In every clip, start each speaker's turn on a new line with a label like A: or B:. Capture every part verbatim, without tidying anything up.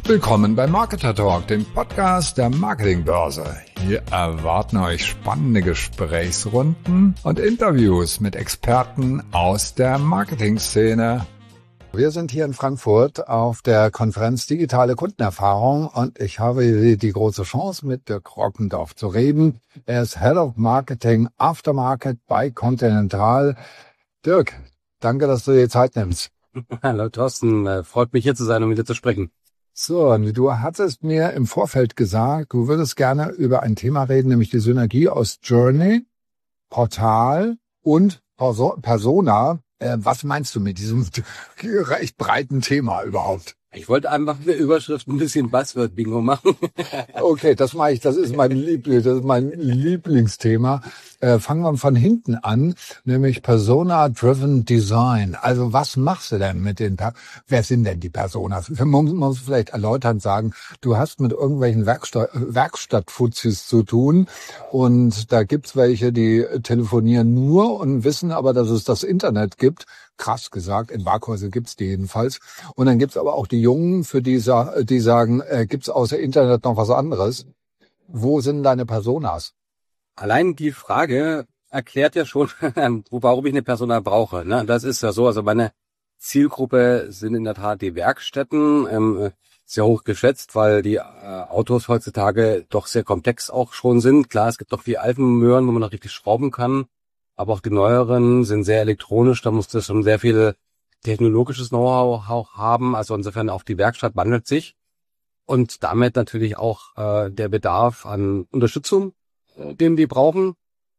A: Willkommen bei Marketer Talk, dem Podcast der Marketingbörse. Hier erwarten euch spannende Gesprächsrunden und Interviews mit Experten aus der Marketingszene. Wir sind hier in Frankfurt auf der Konferenz Digitale Kundenerfahrung und ich habe die große Chance, mit Dirk Rockendorf zu reden. Er ist Head of Marketing Aftermarket bei Continental. Dirk, danke, dass du dir Zeit nimmst.
B: Hallo Thorsten, freut mich hier zu sein, um mit dir zu sprechen.
A: So, du hattest mir im Vorfeld gesagt, du würdest gerne über ein Thema reden, nämlich die Synergie aus Journey, Portal und Persona. Äh, was meinst du mit diesem recht breiten Thema überhaupt?
B: Ich wollte einfach eine Überschrift ein bisschen Buzzword-Bingo machen.
A: Okay, das mache ich. Das ist mein Liebling, das ist mein Lieblingsthema. Äh, fangen wir von hinten an, nämlich Persona-Driven Design. Also was machst du denn mit den, per- wer sind denn die Personas? Man muss vielleicht erläuternd sagen, du hast mit irgendwelchen Werkstatt, Werkstattfuzis zu tun und da gibt's welche, die telefonieren nur und wissen aber, dass es das Internet gibt. Krass gesagt, in Waghäusel gibt's die jedenfalls. Und dann gibt's aber auch die Jungen, für die, die sagen, äh, gibt's außer Internet noch was anderes? Wo sind deine Personas?
B: Allein die Frage erklärt ja schon, warum ich eine Persona brauche. Ne? Das ist ja so, also meine Zielgruppe sind in der Tat die Werkstätten, ähm, sehr hoch geschätzt, weil die äh, Autos heutzutage doch sehr komplex auch schon sind. Klar, es gibt doch die alten Möhren, wo man noch richtig schrauben kann, aber auch die neueren sind sehr elektronisch, da muss das schon sehr viel technologisches Know-how auch haben. Also insofern auch die Werkstatt wandelt sich und damit natürlich auch äh, der Bedarf an Unterstützung, äh, den die brauchen.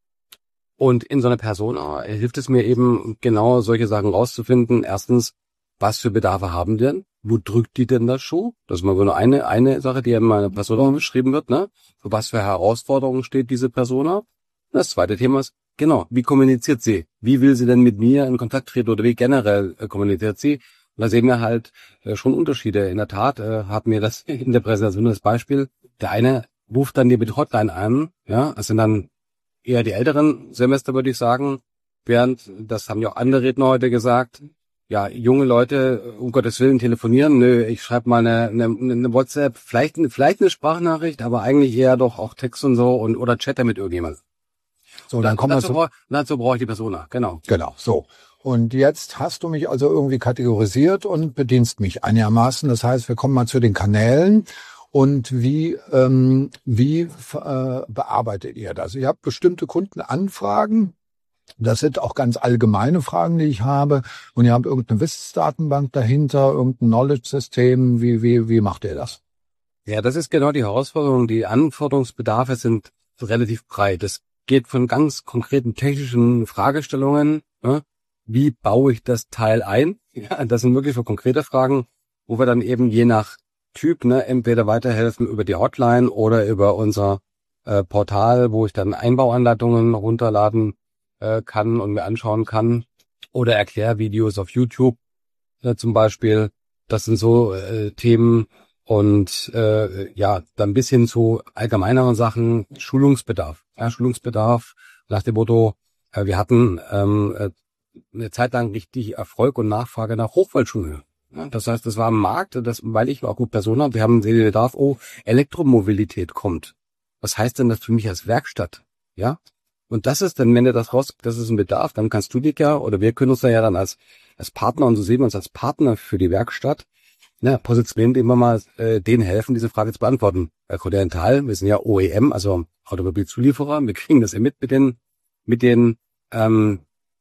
B: Und in so einer Persona hilft es mir eben genau solche Sachen rauszufinden. Erstens, was für Bedarfe haben die denn? Wo drückt die denn das Schuh? Das ist mal nur eine eine Sache, die in meiner Persona beschrieben wird. Ne? Für was für Herausforderungen steht diese Persona? Das zweite Thema ist, genau, wie kommuniziert sie? Wie will sie denn mit mir in Kontakt treten oder wie generell äh, kommuniziert sie? Und da sehen wir halt äh, schon Unterschiede. In der Tat äh, hatten wir das in der Präsentation das Beispiel. Der eine ruft dann die mit Hotline an, ja, das sind dann eher die älteren Semester, würde ich sagen, während, das haben ja auch andere Redner heute gesagt, ja, junge Leute, um Gottes Willen, telefonieren, nö, ich schreibe mal eine, eine, eine WhatsApp, vielleicht, vielleicht eine Sprachnachricht, aber eigentlich eher doch auch Text und so und oder chatte mit irgendjemandem.
A: So, dann kommen wir
B: dazu,
A: zu...
B: brauch, dazu brauche ich die Persona, genau.
A: Genau, so. Und jetzt hast du mich also irgendwie kategorisiert und bedienst mich einigermaßen. Das heißt, wir kommen mal zu den Kanälen. Und wie ähm, wie äh, bearbeitet ihr das? Ihr habt bestimmte Kundenanfragen. Das sind auch ganz allgemeine Fragen, die ich habe. Und ihr habt irgendeine Wissensdatenbank dahinter, irgendein Knowledge-System. Wie wie wie macht ihr das?
B: Ja, das ist genau die Herausforderung. Die Anforderungsbedarfe sind relativ breit. Das geht von ganz konkreten technischen Fragestellungen. Ja, wie baue ich das Teil ein? Ja, das sind wirklich so konkrete Fragen, wo wir dann eben je nach Typ, ne, entweder weiterhelfen über die Hotline oder über unser äh, Portal, wo ich dann Einbauanleitungen runterladen äh, kann und mir anschauen kann, oder Erklärvideos auf YouTube äh, zum Beispiel. Das sind so äh, Themen und äh, ja, dann bis hin zu allgemeineren Sachen, Schulungsbedarf. Ja, Schulungsbedarf nach dem Motto, äh, wir hatten ähm, äh, eine Zeit lang richtig Erfolg und Nachfrage nach Hochvoltschulen. Ja, das heißt, das war ein Markt, das, weil ich auch gut Person habe, wir haben den Bedarf, oh, Elektromobilität kommt. Was heißt denn das für mich als Werkstatt? Ja? Und das ist dann, wenn du das raus, das ist ein Bedarf, dann kannst du dich ja, oder wir können uns da ja dann als, als Partner, und so sehen wir uns als Partner für die Werkstatt, ne, positionieren, indem wir mal äh, denen helfen, diese Frage zu beantworten. Bei Continental, wir sind ja O E M, also Automobilzulieferer, wir kriegen das ja mit mit den, mit den ähm,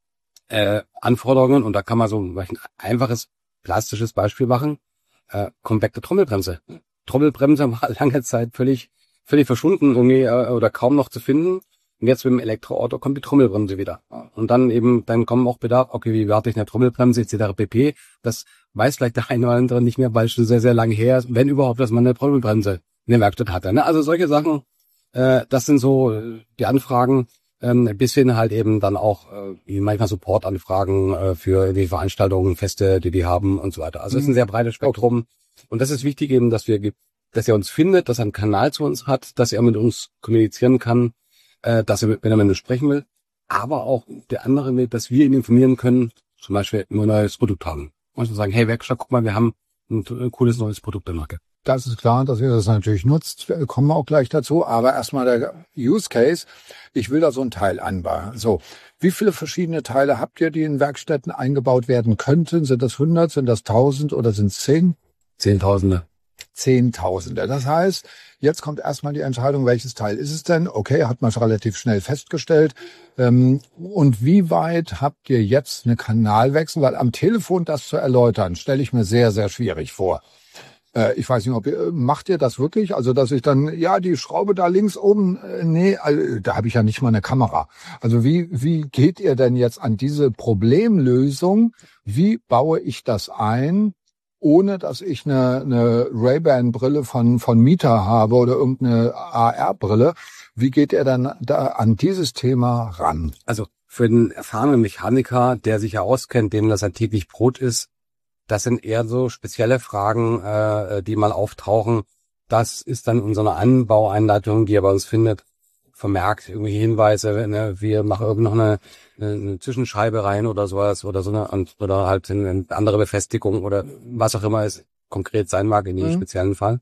B: äh, Anforderungen, und da kann man so ein einfaches plastisches Beispiel machen, äh, kompakte Trommelbremse. Trommelbremse war lange Zeit völlig völlig verschwunden irgendwie äh, oder kaum noch zu finden. Und jetzt mit dem Elektroauto kommt die Trommelbremse wieder. Und dann eben, dann kommen auch Bedarf, okay, wie warte ich eine Trommelbremse, et cetera pp. Das weiß vielleicht der eine oder andere nicht mehr, weil es schon sehr, sehr lange her ist, wenn überhaupt, dass man eine Trommelbremse in der Werkstatt hatte. Ne? Also solche Sachen, äh, das sind so äh, die Anfragen, ähm, bis hin halt eben dann auch äh, manchmal Supportanfragen äh, für die Veranstaltungen, Feste, die die haben und so weiter. Also es ist ein sehr breites Spektrum. Und das ist wichtig eben, dass wir, dass er uns findet, dass er einen Kanal zu uns hat, dass er mit uns kommunizieren kann, äh, dass er, mit, wenn er mit uns sprechen will, aber auch der andere Weg, dass wir ihn informieren können, zum Beispiel nur ein neues Produkt haben. Und sagen, hey Werkstatt, guck mal, wir haben ein, ein cooles neues Produkt der Marke.
A: Das ist klar, dass ihr das natürlich nutzt. Wir kommen auch gleich dazu. Aber erstmal der Use Case. Ich will da so ein Teil anbauen. So. Wie viele verschiedene Teile habt ihr, die in Werkstätten eingebaut werden könnten? Sind das hundert, sind das tausend oder sind es zehn?
B: Zehntausende.
A: Zehntausende. Das heißt, jetzt kommt erstmal die Entscheidung, welches Teil ist es denn? Okay, hat man es relativ schnell festgestellt. Ähm, und wie weit habt ihr jetzt eine Kanalwechsel? Weil am Telefon das zu erläutern, stelle ich mir sehr, sehr schwierig vor. Äh, ich weiß nicht, ob ihr, macht ihr das wirklich? Also, dass ich dann, ja, die Schraube da links oben, äh, nee, also, da habe ich ja nicht mal eine Kamera. Also, wie, wie geht ihr denn jetzt an diese Problemlösung? Wie baue ich das ein, ohne dass ich eine, eine Ray-Ban-Brille von, von Mita habe oder irgendeine A R-Brille? Wie geht ihr dann da an dieses Thema ran?
B: Also, für den erfahrenen Mechaniker, der sich ja auskennt, dem das ein täglich Brot ist, das sind eher so spezielle Fragen, äh, die mal auftauchen. Das ist dann in so einer Anbaueinleitung, die ihr bei uns findet, vermerkt, irgendwelche Hinweise, ne, wir machen irgendwie noch eine, eine, eine Zwischenscheibe rein oder sowas oder so eine, und, oder halt eine andere Befestigung oder was auch immer es konkret sein mag in jedem mhm. speziellen Fall.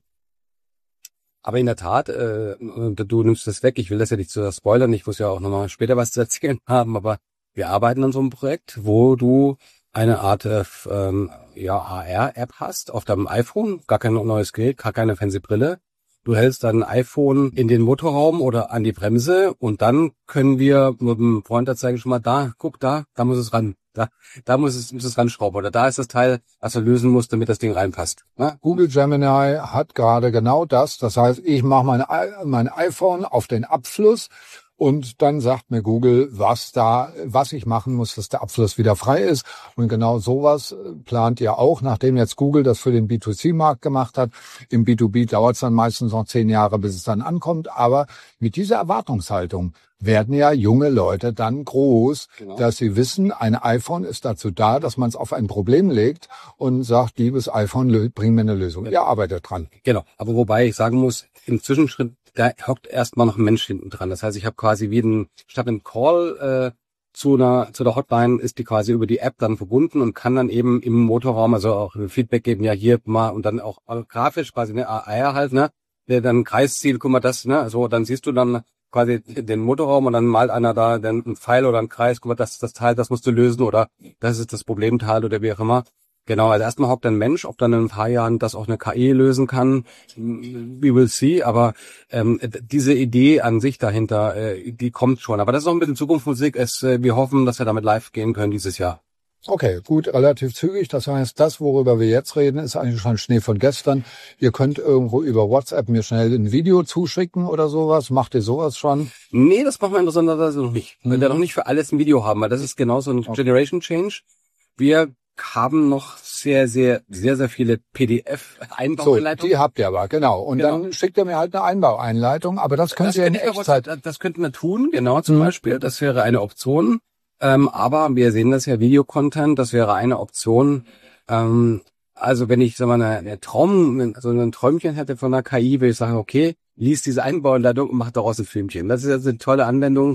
B: Aber in der Tat, äh, du nimmst das weg, ich will das ja nicht zu spoilern, ich muss ja auch nochmal später was zu erzählen haben, aber wir arbeiten an so einem Projekt, wo du eine Art ähm, ja A R-App hast auf deinem iPhone, gar kein neues Gerät, gar keine fancy Brille. Du hältst dein iPhone in den Motorraum oder an die Bremse und dann können wir mit dem Pointer zeigen schon mal, da, guck da, da muss es ran, da, da muss es, muss es ranschrauben oder da ist das Teil, was du lösen musst, damit das Ding reinpasst. Ne?
A: Google Gemini hat gerade genau das. Das heißt, ich mache mein, mein iPhone auf den Abfluss. Und dann sagt mir Google, was da, was ich machen muss, dass der Abfluss wieder frei ist. Und genau sowas plant ihr auch, nachdem jetzt Google das für den B zwei C-Markt gemacht hat. Im B zwei B dauert es dann meistens noch zehn Jahre, bis es dann ankommt. Aber mit dieser Erwartungshaltung werden ja junge Leute dann groß, genau. dass sie wissen, ein iPhone ist dazu da, dass man es auf ein Problem legt und sagt, liebes iPhone, bring mir eine Lösung. Ihr arbeitet dran.
B: Genau, aber wobei ich sagen muss, im Zwischenschritt, da hockt erstmal noch ein Mensch hinten dran. Das heißt, ich habe quasi wie ein, statt einem Call äh, zu einer zu der Hotline ist die quasi über die App dann verbunden und kann dann eben im Motorraum also auch Feedback geben, ja hier mal und dann auch grafisch quasi eine A R halt, ne, der dann Kreisziel, guck mal das, ne, so dann siehst du dann quasi den Motorraum und dann malt einer da dann einen Pfeil oder einen Kreis, guck mal, das ist das Teil, das musst du lösen oder das ist das Problemteil oder wie auch immer. Genau, also erstmal hockt ein Mensch, ob dann in ein paar Jahren das auch eine K I lösen kann, we will see, aber ähm, diese Idee an sich dahinter, äh, die kommt schon. Aber das ist auch ein bisschen Zukunftsmusik. Es, äh, wir hoffen, dass wir damit live gehen können dieses Jahr.
A: Okay, gut, relativ zügig. Das heißt, das, worüber wir jetzt reden, ist eigentlich schon Schnee von gestern. Ihr könnt irgendwo über WhatsApp mir schnell ein Video zuschicken oder sowas. Macht ihr sowas schon?
B: Nee, das machen wir interessanterweise noch nicht. Weil wir noch nicht für alles ein Video haben, weil das ist genau so ein okay. Generation Change. Wir haben noch sehr, sehr, sehr, sehr viele P D F-Einbaueinleitungen.
A: So, die habt ihr aber, genau. Und genau. dann schickt ihr mir halt eine Einbaueinleitung, aber das könnt das ihr in Echtzeit.
B: Das, das könnten wir tun, genau, zum mhm. Beispiel. Das wäre eine Option. Ähm, aber wir sehen das ja Videocontent, das wäre eine Option. Ähm, also wenn ich, sag mal, eine, eine Traum, so ein Träumchen hätte von einer K I, würde ich sagen, okay, lies diese Einbauanleitung und mach daraus ein Filmchen. Das ist jetzt eine tolle Anwendung,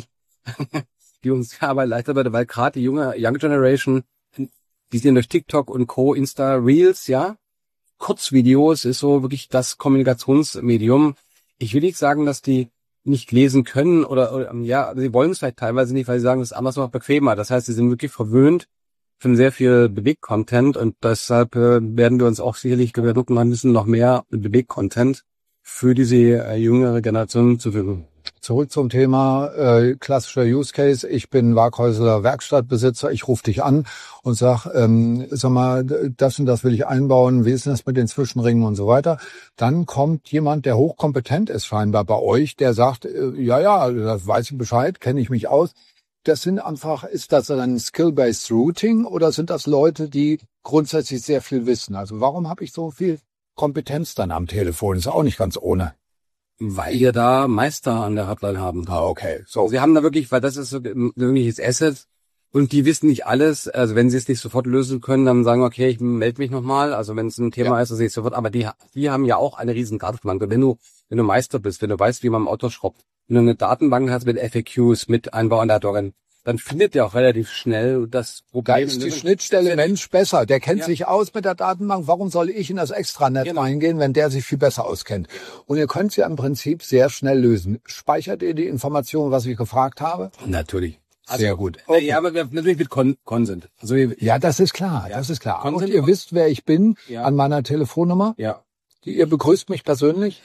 B: die uns ja aber leichter wird, weil gerade die junge Young Generation, die sehen durch TikTok und Co., Insta, Reels, ja. Kurzvideos ist so wirklich das Kommunikationsmedium. Ich will nicht sagen, dass die nicht lesen können oder, oder ja, sie wollen es vielleicht teilweise nicht, weil sie sagen, das ist anders noch bequemer. Das heißt, sie sind wirklich verwöhnt von sehr viel Beweg-Content und deshalb äh, werden wir uns auch sicherlich gewöhnen, man müssen noch mehr Beweg-Content für diese äh, jüngere Generation zu fügen.
A: Zurück zum Thema äh, klassischer Use Case. Ich bin Waghäuseler Werkstattbesitzer. Ich rufe dich an und sag, ähm, sag mal, das und das will ich einbauen. Wie ist denn das mit den Zwischenringen und so weiter? Dann kommt jemand, der hochkompetent ist scheinbar bei euch, der sagt, äh, ja, ja, das weiß ich Bescheid, kenne ich mich aus. Das sind einfach, ist das dann Skill-Based Routing oder sind das Leute, die grundsätzlich sehr viel wissen? Also warum habe ich so viel Kompetenz dann am Telefon? Ist auch nicht ganz ohne.
B: Weil wir da Meister an der Hotline haben.
A: Ah, okay. So.
B: Sie haben da wirklich, weil das ist so ein wirkliches Asset und die wissen nicht alles. Also wenn sie es nicht sofort lösen können, dann sagen, okay, ich melde mich nochmal. Also wenn es ein Thema ja. ist, dann sehe ich sofort. Aber die, die haben ja auch eine riesen Datenbank. Und wenn du, wenn du Meister bist, wenn du weißt, wie man im Auto schraubt, wenn du eine Datenbank hast mit F A Qs, mit Einbauanleitungen, dann findet er auch relativ schnell das Problem.
A: Da ist die Schnittstelle Mensch besser. Der kennt ja. sich aus mit der Datenbank. Warum soll ich in das Extranet genau. reingehen, wenn der sich viel besser auskennt? Und ihr könnt es ja im Prinzip sehr schnell lösen. Speichert ihr die Informationen, was ich gefragt habe?
B: Natürlich.
A: Sehr also, gut.
B: Okay. Ja, aber natürlich mit Con Consent. Also,
A: ja, das ist klar. Ja. Das ist klar. Consent. Und ihr wisst, wer ich bin ja. an meiner Telefonnummer.
B: Ja.
A: Ihr begrüßt mich persönlich.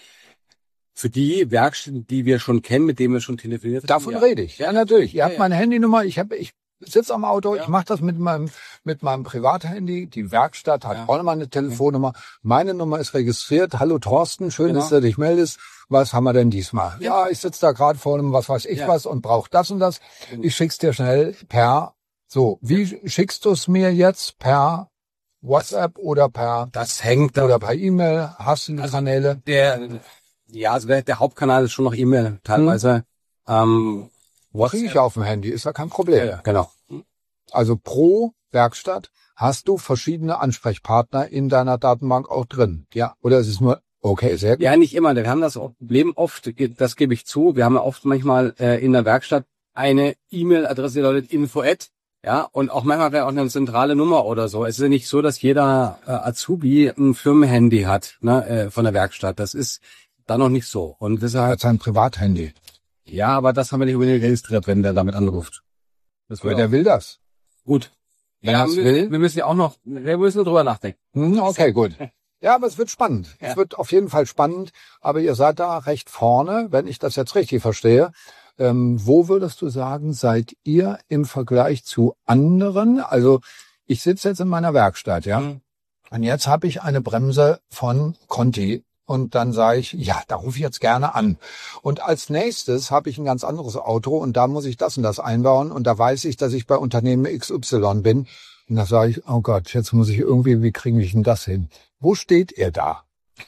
B: Für die Werkstätten, die wir schon kennen, mit denen wir schon telefoniert haben.
A: Davon ja. rede ich. Ja, natürlich. Ihr
B: ja,
A: habt
B: ja.
A: meine Handynummer. Ich habe, ich sitze am Auto.
B: Ja.
A: Ich mache das mit meinem mit meinem Privathandy. Die Werkstatt hat ja. auch meine Telefonnummer. Meine Nummer ist registriert. Hallo Thorsten, schön, genau. dass du dich meldest. Was haben wir denn diesmal? Ja, ja ich sitze da gerade vor einem, was weiß ich ja. was und brauche das und das. Ich schick's dir schnell per. So, wie schickst du es mir jetzt? Per WhatsApp oder per?
B: Das hängt
A: oder per E-Mail. Hast du die
B: also
A: Kanäle?
B: Der Ja, also der, der Hauptkanal ist schon noch E-Mail teilweise. Hm. Ähm,
A: Kriege ich auf dem Handy, ist ja kein Problem.
B: Ja, ja, genau.
A: Also pro Werkstatt hast du verschiedene Ansprechpartner in deiner Datenbank auch drin.
B: Ja.
A: Oder ist es nur, okay, sehr gut.
B: Ja, nicht immer. Wir haben das Problem oft, das gebe ich zu, wir haben ja oft manchmal äh, in der Werkstatt eine E-Mail-Adresse, die lautet info at, ja, und auch manchmal wäre auch eine zentrale Nummer oder so. Es ist ja nicht so, dass jeder äh, Azubi ein Firmenhandy hat, ne, äh, von der Werkstatt. Das ist da noch nicht so. Und deshalb.
A: Das ist ein Privathandy.
B: Ja, aber das haben wir nicht unbedingt registriert, wenn der damit anruft.
A: Das will, der will das.
B: Gut.
A: Ja,
B: wir,
A: will.
B: wir müssen ja auch noch, wir müssen drüber nachdenken.
A: Hm, okay, gut. Ja, aber es wird spannend. Ja. Es wird auf jeden Fall spannend. Aber ihr seid da recht vorne, wenn ich das jetzt richtig verstehe. Ähm, wo würdest du sagen, seid ihr im Vergleich zu anderen? Also ich sitze jetzt in meiner Werkstatt, ja. Mhm. Und jetzt habe ich eine Bremse von Conti. Und dann sage ich, ja, da rufe ich jetzt gerne an. Und als nächstes habe ich ein ganz anderes Auto und da muss ich das und das einbauen. Und da weiß ich, dass ich bei Unternehmen X Y bin. Und da sage ich, oh Gott, jetzt muss ich irgendwie, wie kriege ich denn das hin? Wo steht ihr da?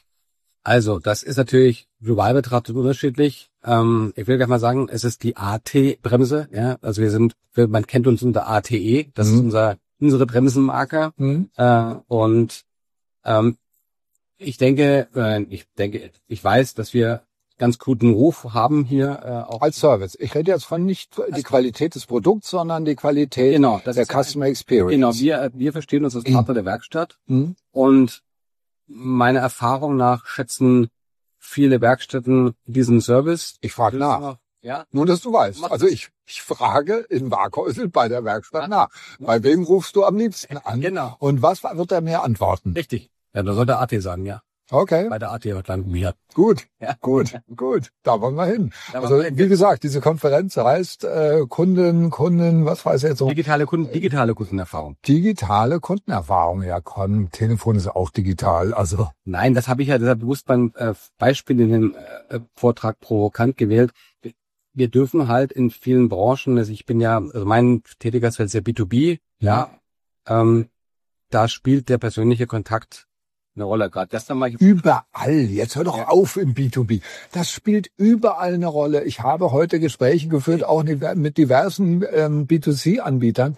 B: Also, das ist natürlich global betrachtet unterschiedlich. Ähm, ich will gleich mal sagen, es ist die A T-Bremse. Ja, also wir sind, man kennt uns unter A T E. Das mhm. ist unser unsere Bremsenmarke. Mhm. Äh, und ähm, Ich denke, äh, ich denke, ich weiß, dass wir ganz guten Ruf haben hier äh, auch
A: als Service. Ich rede jetzt von nicht die Qualität des Produkts, sondern die Qualität
B: genau, das
A: der
B: ist
A: Customer Experience.
B: Genau, wir wir verstehen uns als Partner mhm. der Werkstatt mhm. und meiner Erfahrung nach schätzen viele Werkstätten diesen Service.
A: Ich frage nach. Noch, ja? Nur, dass du weißt. Mach also ich ich frage in Warkhäusl bei der Werkstatt nach. Bei wem rufst du am liebsten an?
B: Genau.
A: Und was wird er mir antworten?
B: Richtig. Ja, da soll der A T sagen, ja.
A: Okay.
B: Bei der A T Hotline mir.
A: Gut, ja. gut, gut. Da wollen wir hin. Da also wir wie gesagt, diese Konferenz heißt äh, Kunden, Kunden, was weiß ich jetzt so.
B: Digitale Kunden, digitale Kundenerfahrung.
A: Digitale Kundenerfahrung, ja, komm, Telefon ist auch digital, also.
B: Nein, das habe ich ja deshalb bewusst beim äh, Beispiel in dem äh, Vortrag provokant gewählt. Wir, wir dürfen halt in vielen Branchen, also ich bin ja, also mein Tätigkeitsfeld ist ja B zwei B, ja, ähm, da spielt der persönliche Kontakt eine Rolle gerade. Das dann mal
A: überall. Jetzt hör doch ja. auf im B zwei B. Das spielt überall eine Rolle. Ich habe heute Gespräche geführt, auch mit diversen ähm, B zwei C-Anbietern.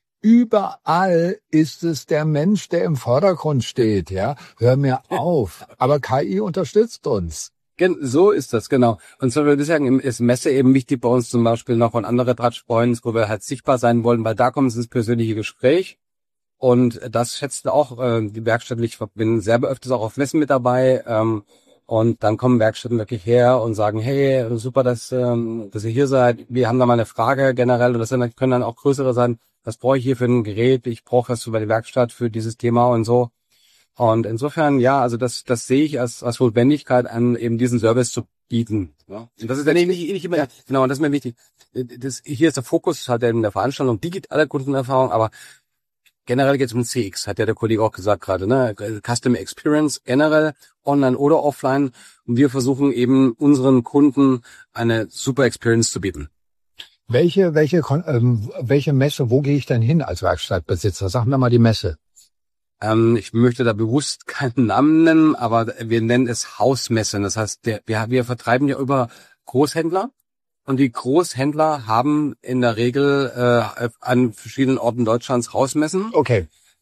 A: Überall ist es der Mensch, der im Vordergrund steht. Ja, hör mir auf. Aber K I unterstützt uns.
B: So ist das, genau. Und so würde ich sagen, ist Messe eben wichtig bei uns zum Beispiel noch und andere Touchpoints, wo wir halt sichtbar sein wollen, weil da kommt es ins persönliche Gespräch. Und das schätzt auch äh, die Werkstatt. Ich bin sehr öfters auch auf Messen mit dabei. Ähm, und dann kommen Werkstätten wirklich her und sagen, hey, super, dass, ähm, dass ihr hier seid. Wir haben da mal eine Frage generell. Und das sind, können dann auch größere sein. Was brauche ich hier für ein Gerät? Ich brauche was über die Werkstatt für dieses Thema und so. Und insofern, ja, also das das sehe ich als als Notwendigkeit an, eben diesen Service zu bieten. Ja. Und das ist dann nicht, nicht immer, ja, genau, und das ist mir wichtig. Das, hier ist der Fokus halt in der Veranstaltung, digitale Kundenerfahrung, aber generell geht es um C X, hat ja der Kollege auch gesagt gerade, ne? Customer Experience generell, online oder offline. Und wir versuchen eben unseren Kunden eine super Experience zu bieten.
A: Welche welche ähm, welche Messe, wo gehe ich denn hin als Werkstattbesitzer? Sag mir mal die Messe.
B: Ähm, ich möchte da bewusst keinen Namen nennen, aber wir nennen es Hausmessen. Das heißt, der, wir, wir vertreiben ja über Großhändler. Und die Großhändler haben in der Regel äh, an verschiedenen Orten Deutschlands Hausmessen.
A: Okay.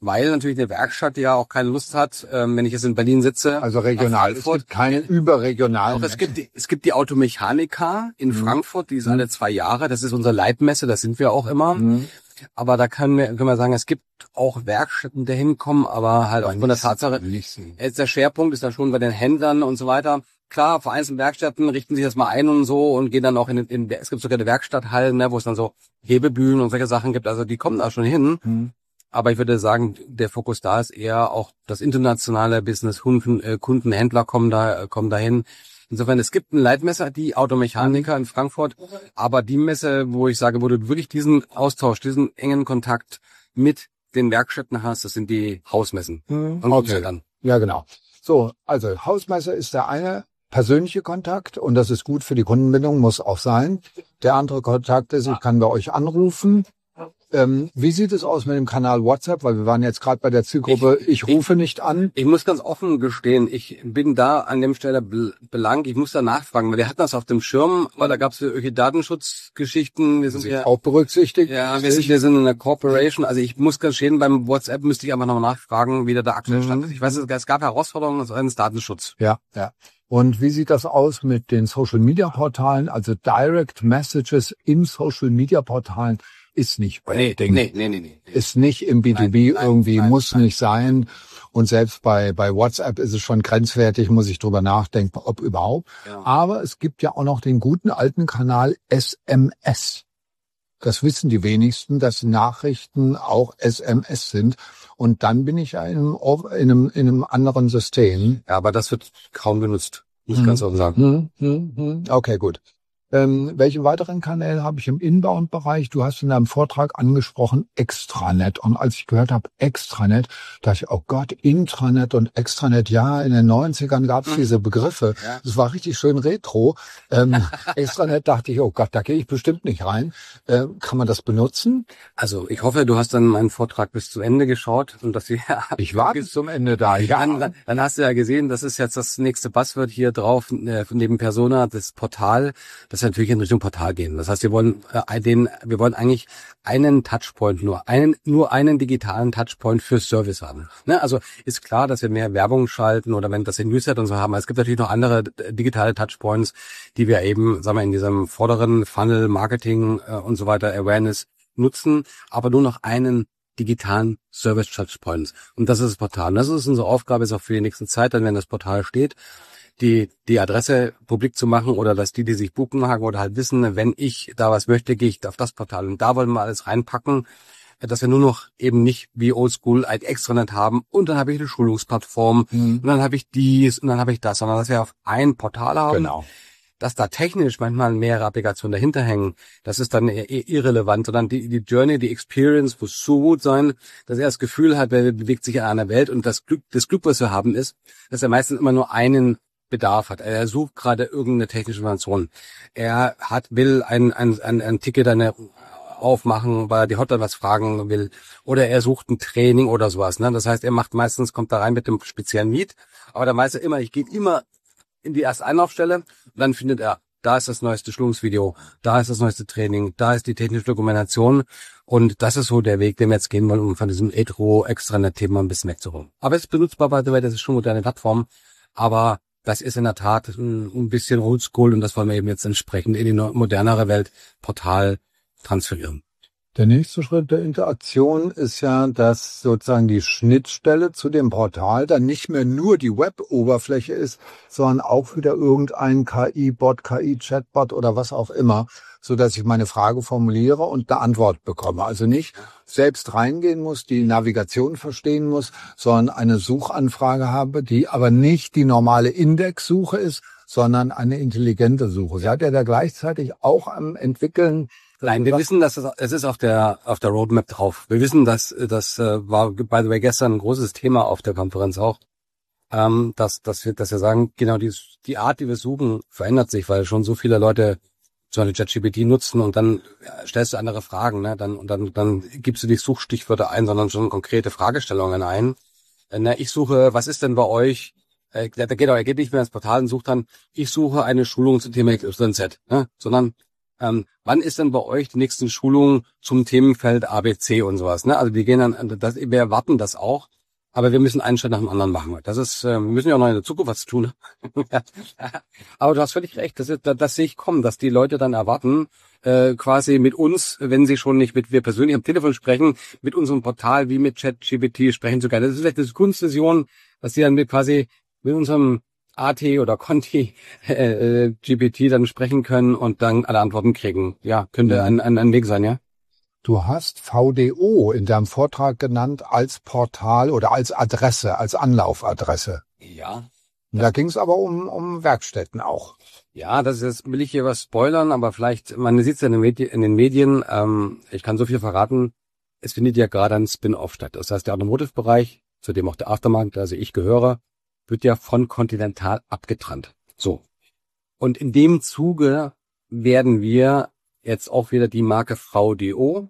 B: weil natürlich eine Werkstatt ja auch keine Lust hat, ähm, wenn ich jetzt in Berlin sitze.
A: Also regional. Es gibt keine überregionalen.
B: Doch, es gibt, die, es gibt die Automechanika in mhm. Frankfurt, die ist mhm. alle zwei Jahre. Das ist unsere Leitmesse, das sind wir auch immer. Mhm. Aber da können wir, können wir sagen, es gibt auch Werkstätten, die hinkommen, aber halt auch von der Tatsache, jetzt der Schwerpunkt ist dann schon bei den Händlern und so weiter. Klar, vereinzelte Werkstätten richten sich das mal ein und so und gehen dann auch in, in es gibt sogar eine Werkstatthallen, ne, wo es dann so Hebebühnen und solche Sachen gibt. Also die kommen da schon hin. Mhm. Aber ich würde sagen, der Fokus da ist eher auch das internationale Business. Kunden, äh, Kunden, Händler kommen da, äh, kommen dahin. Insofern, es gibt eine Leitmesse, die Automechaniker in Frankfurt, aber die Messe, wo ich sage, wo du wirklich diesen Austausch, diesen engen Kontakt mit den Werkstätten hast, das sind die Hausmessen.
A: Mhm. Okay. Ja, genau. So, also Hausmesse ist der eine persönliche Kontakt und das ist gut für die Kundenbindung, muss auch sein. Der andere Kontakt ist, ich kann bei euch anrufen. Ähm, wie sieht es aus mit dem Kanal WhatsApp? Weil wir waren jetzt gerade bei der Zielgruppe, ich, ich rufe nicht an.
B: Ich muss ganz offen gestehen, ich bin da an dem Stelle belangt, ich muss da nachfragen, weil wir hatten das auf dem Schirm, weil da gab es irgendwelche Datenschutzgeschichten. Wir sind ja
A: auch berücksichtigt.
B: Ja, wir sind, wir sind in einer Corporation, also ich muss gestehen, beim WhatsApp müsste ich einfach noch nachfragen, wie der da aktuell stand ist. Ich weiß, es gab Herausforderungen seitens Datenschutz.
A: Ja, ja. Und wie sieht das aus mit den Social-Media-Portalen? Also Direct Messages in Social-Media-Portalen ist nicht bei
B: nee,
A: Ding.
B: Nee, nee, nee, nee.
A: Ist nicht im B zwei B nein, irgendwie, nein, muss nein. nicht sein. Und selbst bei bei WhatsApp ist es schon grenzwertig, muss ich drüber nachdenken, ob überhaupt. Ja. Aber es gibt ja auch noch den guten alten Kanal S M S. Das wissen die wenigsten, dass Nachrichten auch S M S sind. Und dann bin ich in einem, in einem, in einem anderen System.
B: Ja, aber das wird kaum benutzt, muss ich hm. ganz offen sagen.
A: Hm, hm, hm. Okay, gut. Ähm, welche weiteren Kanäle habe ich im Inbound-Bereich? Du hast in deinem Vortrag angesprochen Extranet. Und als ich gehört habe Extranet, dachte ich, oh Gott, Intranet und Extranet. Ja, in den neunzigern gab es diese Begriffe. Ja. Das war richtig schön retro. Ähm, Extranet dachte ich, oh Gott, da gehe ich bestimmt nicht rein. Äh, kann man das benutzen?
B: Also ich hoffe, du hast dann meinen Vortrag bis zu Ende geschaut und dass wir.
A: Ich war bis zum Ende da. Ja.
B: Dann, dann hast du ja gesehen, das ist jetzt das nächste Buzzword hier drauf äh, neben Persona, das Portal. Das natürlich in Richtung Portal gehen. Das heißt, wir wollen äh, den, wir wollen eigentlich einen Touchpoint nur, einen nur einen digitalen Touchpoint für Service haben. Ne? Also ist klar, dass wir mehr Werbung schalten oder wenn das in Newsletter und so haben. Aber es gibt natürlich noch andere digitale Touchpoints, die wir eben, sagen wir, in diesem vorderen Funnel, Marketing äh, und so weiter, Awareness nutzen, aber nur noch einen digitalen Service Touchpoints. Und das ist das Portal. Und das ist unsere Aufgabe, ist auch für die nächste Zeit, dann wenn das Portal steht, die die Adresse publik zu machen oder dass die, die sich buchen haben oder halt wissen, wenn ich da was möchte, gehe ich auf das Portal. Und da wollen wir alles reinpacken, dass wir nur noch eben nicht wie Oldschool ein Extranet haben und dann habe ich eine Schulungsplattform mhm. und dann habe ich dies und dann habe ich das, sondern dass wir auf ein Portal haben.
A: Genau.
B: Dass da technisch manchmal mehrere Applikationen dahinter hängen, das ist dann irrelevant, sondern die, die Journey, die Experience muss so gut sein, dass er das Gefühl hat, er bewegt sich in einer Welt und das Glück, das Glück, was wir haben, ist, dass er meistens immer nur einen Bedarf hat. Er sucht gerade irgendeine technische Information. Er hat, will ein, ein, ein, ein Ticket eine aufmachen, weil er die Hotline was fragen will. Oder er sucht ein Training oder sowas. Ne? Das heißt, er macht meistens, kommt da rein mit dem speziellen Need. Aber dann weiß er immer, ich gehe immer in die erste Einlaufstelle und dann findet er, da ist das neueste Schulungsvideo, da ist das neueste Training, da ist die technische Dokumentation. Und das ist so der Weg, den wir jetzt gehen wollen, um von diesem Retro-Extranet-Thema ein bisschen wegzuholen. Aber es ist benutzbar, by the way, das ist schon eine moderne Plattform. Aber das ist in der Tat ein bisschen oldschool und das wollen wir eben jetzt entsprechend in die modernere Welt Portal transferieren.
A: Der nächste Schritt der Interaktion ist ja, dass sozusagen die Schnittstelle zu dem Portal dann nicht mehr nur die Web-Oberfläche ist, sondern auch wieder irgendein K I-Bot, K I-Chatbot oder was auch immer, so dass ich meine Frage formuliere und eine Antwort bekomme. Also nicht selbst reingehen muss, die Navigation verstehen muss, sondern eine Suchanfrage habe, die aber nicht die normale Indexsuche ist, sondern eine intelligente Suche. Sie hat ja da gleichzeitig auch am Entwickeln.
B: Nein, wir wissen, dass es, es ist auf der auf der Roadmap drauf. Wir wissen, dass das äh, war by the way gestern ein großes Thema auf der Konferenz auch, ähm, dass dass wir dass wir sagen, genau die die Art, die wir suchen, verändert sich, weil schon so viele Leute so eine ChatGPT nutzen und dann ja, stellst du andere Fragen, ne? Dann und dann dann gibst du nicht Suchstichwörter ein, sondern schon konkrete Fragestellungen ein. Äh, ne, ich suche, was ist denn bei euch? Äh, da geht auch, er geht nicht mehr ins Portal und sucht dann, ich suche eine Schulung zum Thema X Y Z, ne? Sondern ähm, wann ist denn bei euch die nächsten Schulungen zum Themenfeld A B C und sowas, ne? Also die gehen dann, das, wir erwarten das auch, aber wir müssen einen Schritt nach dem anderen machen. Das ist, äh, wir müssen ja auch noch in der Zukunft was zu tun. Aber du hast völlig recht, das, ist, das, das sehe ich kommen, dass die Leute dann erwarten, äh, quasi mit uns, wenn sie schon nicht mit wir persönlich am Telefon sprechen, mit unserem Portal wie mit ChatGPT sprechen zu können. Das ist vielleicht eine Kunstvision, dass die dann mit quasi mit unserem A T oder Conti äh, äh, G P T dann sprechen können und dann alle Antworten kriegen. Ja, könnte ein, ein, ein Weg sein, ja.
A: Du hast V D O in deinem Vortrag genannt als Portal oder als Adresse, als Anlaufadresse.
B: Ja.
A: Und da ging es aber um, um Werkstätten auch.
B: Ja, das ist jetzt, will ich hier was spoilern, aber vielleicht, man sieht es ja in den Medien, in den Medien ähm, ich kann so viel verraten, es findet ja gerade ein Spin-off statt. Das heißt, der Automotive-Bereich, zu dem auch der Aftermarket, also ich gehöre, wird ja von Continental abgetrennt. So. Und in dem Zuge werden wir jetzt auch wieder die Marke V D O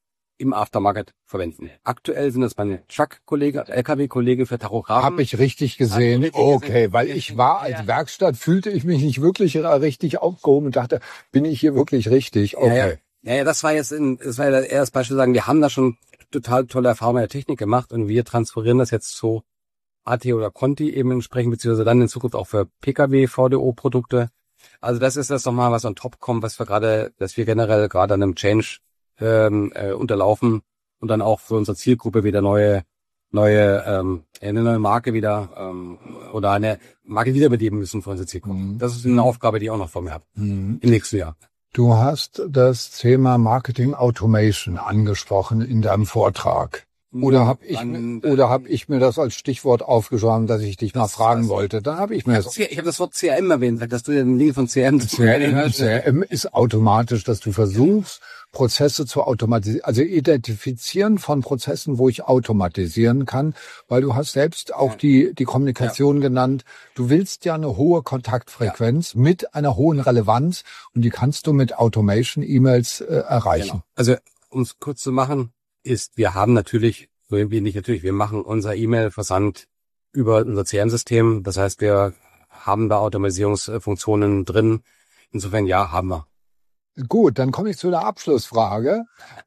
B: im Aftermarket verwenden. Aktuell sind das meine Truck-Kollege, L K W-Kollege für Tachografen.
A: Habe ich richtig gesehen.
B: richtig
A: Okay,
B: gesehen.
A: weil ich war als
B: Ja.
A: Werkstatt, fühlte ich mich nicht wirklich richtig aufgehoben und dachte, bin ich hier wirklich richtig? Okay.
B: Ja, ja. Ja, ja, das war jetzt in, das war ja eher das Beispiel sagen, wir haben da schon total tolle Erfahrungen mit der Technik gemacht und wir transferieren das jetzt zu A T oder Conti eben entsprechend, beziehungsweise dann in Zukunft auch für P K W V D O-Produkte. Also das ist das nochmal, was on top kommt, was wir gerade, dass wir generell gerade an einem Change ähm, äh, unterlaufen und dann auch für unsere Zielgruppe wieder neue, neue, ähm, eine neue Marke wieder ähm, oder eine Marke wiederbeleben müssen für unsere Zielgruppe.
A: Mhm.
B: Das ist eine Aufgabe, die ich auch noch vor mir habe
A: Mhm.
B: im nächsten Jahr.
A: Du hast das Thema Marketing Automation angesprochen in deinem Vortrag. Oder habe ich,
B: Dann,
A: oder hab ich mir das als Stichwort aufgeschrieben, dass ich dich mal
B: Das-
A: fragen
B: das-
A: wollte? Dann habe ich mir das.
B: Ich habe das Wort C R M erwähnt, dass du den Link von C R M
A: C R M, C R M ist automatisch, dass du versuchst, Prozesse zu automatisieren, also identifizieren von Prozessen, wo ich automatisieren kann, weil du hast selbst auch
B: Ja.
A: die, die Kommunikation genannt. Du willst ja eine hohe Kontaktfrequenz mit einer hohen Relevanz und die kannst du mit Automation-E-Mails äh, erreichen.
B: Genau. Also, um es kurz zu machen, ist, wir haben natürlich, so irgendwie nicht natürlich, wir machen unser E-Mail-Versand über unser C R M-System. Das heißt, wir haben da Automatisierungsfunktionen drin. Insofern, ja, haben wir.
A: Gut, dann komme ich zu der Abschlussfrage.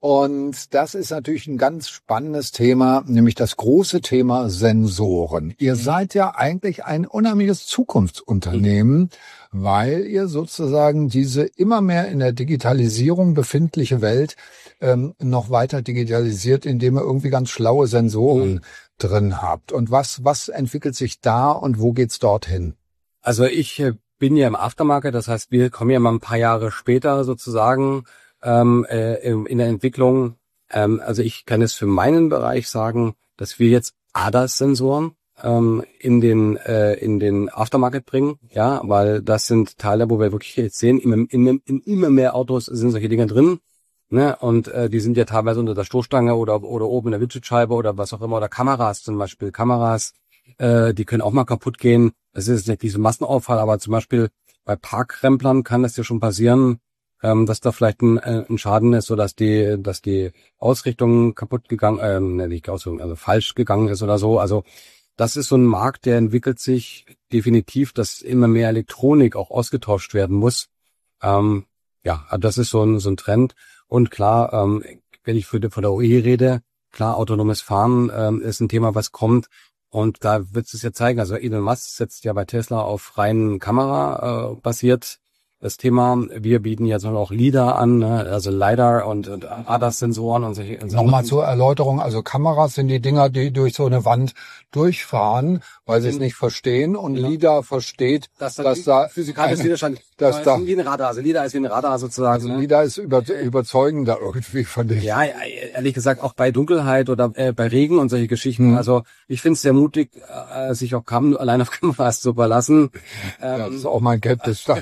A: Und das ist natürlich ein ganz spannendes Thema, nämlich das große Thema Sensoren. Ihr seid ja eigentlich ein unheimliches Zukunftsunternehmen, weil ihr sozusagen diese immer mehr in der Digitalisierung befindliche Welt ähm, noch weiter digitalisiert, indem ihr irgendwie ganz schlaue Sensoren
B: Mhm.
A: drin habt. Und was, was entwickelt sich da und wo geht's dorthin?
B: Also ich äh, bin ja im Aftermarket, das heißt, wir kommen ja mal ein paar Jahre später sozusagen ähm, äh, in in der Entwicklung. Ähm, also ich kann es für meinen Bereich sagen, dass wir jetzt A D A S-Sensoren ähm, in den äh, in den Aftermarket bringen, ja, weil das sind Teile, wo wir wirklich jetzt sehen, in, in, in immer mehr Autos sind solche Dinge drin, ne, und äh, die sind ja teilweise unter der Stoßstange oder oder oben in der Windschutzscheibe oder was auch immer, oder Kameras zum Beispiel, Kameras, äh, die können auch mal kaputt gehen. Das ist nicht dieser Massenaufall, aber zum Beispiel bei Parkremplern kann das ja schon passieren, ähm, dass da vielleicht ein, äh, ein Schaden ist, so dass die, dass die Ausrichtung kaputt gegangen, ähm, ne, nicht Ausrichtung, also falsch gegangen ist oder so. Also das ist so ein Markt, der entwickelt sich definitiv, dass immer mehr Elektronik auch ausgetauscht werden muss. Ähm, ja, also das ist so ein, so ein Trend. Und klar, ähm, wenn ich für die, von der O E rede, klar, autonomes Fahren ähm, ist ein Thema, was kommt. Und da wird es ja zeigen, also Elon Musk setzt ja bei Tesla auf rein Kamera äh, basiert das Thema. Wir bieten jetzt auch LiDAR an, ne? Also LiDAR und, und A D A S-Sensoren und solche. Und
A: Nochmal zur Erläuterung, also Kameras sind die Dinger, die durch so eine Wand durchfahren, weil sie es nicht verstehen und
B: Ja.
A: LiDAR versteht,
B: dass,
A: dass da
B: physikalisches
A: eine-
B: Widerstand,
A: dass
B: das
A: da-
B: ist wie ein Radar, also LiDAR ist wie ein Radar sozusagen.
A: also
B: ne?
A: LiDAR ist über, überzeugender irgendwie von dem.
B: Ja, ja, ehrlich gesagt auch bei Dunkelheit oder äh, bei Regen und solche Geschichten.
A: Mhm.
B: Also ich finde es sehr mutig, äh, sich auch Kam allein auf Kameras zu verlassen.
A: Ja, das
B: Ähm,
A: ist auch mein Kenntnisstand.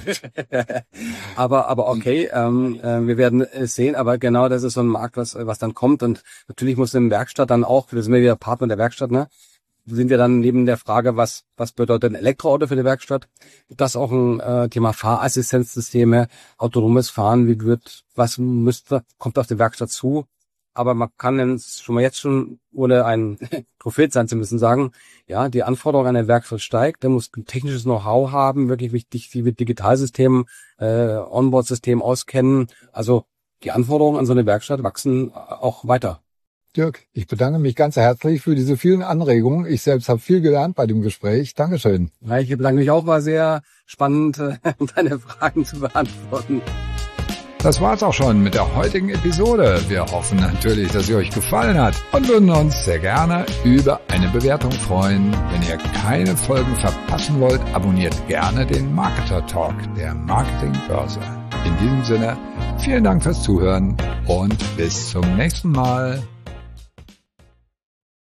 B: aber aber okay, ähm, äh, wir werden es sehen. Aber genau, das ist so ein Markt, was was dann kommt. Und natürlich muss eine Werkstatt dann auch, wir sind ja wieder Partner der Werkstatt, ne? Sind wir dann neben der Frage, was was bedeutet ein Elektroauto für die Werkstatt? Das auch ein äh, Thema Fahrassistenzsysteme, autonomes Fahren, wie wird, was müsste, kommt auf die Werkstatt zu? aber man kann jetzt schon mal jetzt schon, ohne ein Prophet sein zu müssen, sagen, ja, die Anforderung an ein Werkzeug steigt, der muss ein technisches Know-how haben, wirklich wichtig, sich mit Digitalsystemen, äh, Onboard-System auskennen. Also die Anforderungen an so eine Werkstatt wachsen auch weiter.
A: Dirk, ich bedanke mich ganz herzlich für diese vielen Anregungen. Ich selbst habe viel gelernt bei dem Gespräch. Dankeschön.
B: Ja, ich bedanke mich auch, war sehr spannend, deine Fragen zu beantworten.
A: Das war's auch schon mit der heutigen Episode. Wir hoffen natürlich, dass sie euch gefallen hat und würden uns sehr gerne über eine Bewertung freuen. Wenn ihr keine Folgen verpassen wollt, abonniert gerne den Marketer Talk der Marketingbörse. In diesem Sinne, vielen Dank fürs Zuhören und bis zum nächsten Mal.